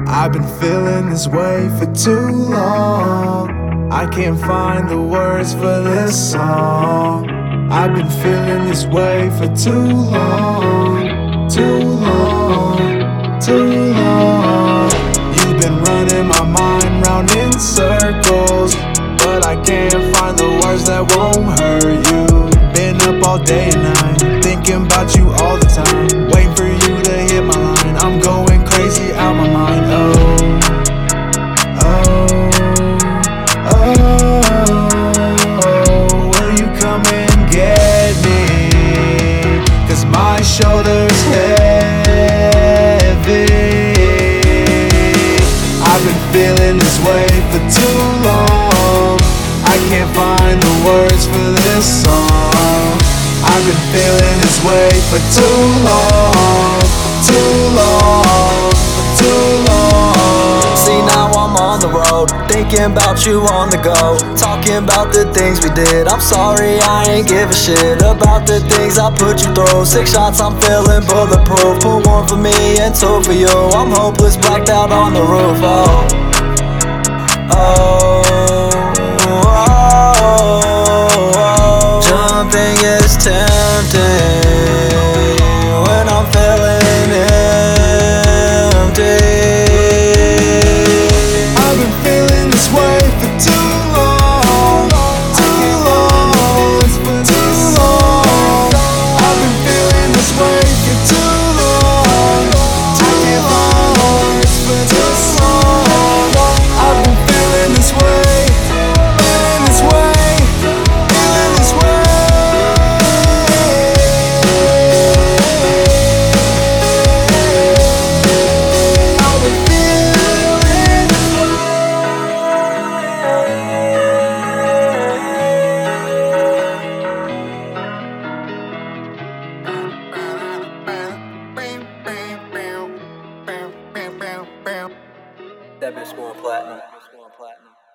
I've been feeling this way for too long. I can't find the words for this song. I've been feeling this way for too long, too long, too long. You've been running my mind round in circles, but I can't find the words that won't hurt you. Been up all day and night, thinking about you all the time, waiting for you to hit my line. I'm going crazy out my mind. Will you come and get me? 'Cause my shoulder's heavy. I've been feeling this way for too long. I can't find the words for this song. I've been feeling this way for too long, too long, too long. See, now I'm on the road, thinking about you on the go, talking about the things we did. I'm sorry, I ain't give a shit about the things I put you through. 6 shots, I'm feeling bulletproof. Put 1 for me and 2 for you. I'm hopeless, blacked out on the roof. Oh, oh, oh, oh. Jumping is tempting when I'm feeling empty. I've been feeling this way for too long, too long, too long. I've been feeling this way for too long. I can't find words for this song. I've been feeling this way, feeling this way, feeling this way. I've been feeling this way. That bitch going platinum.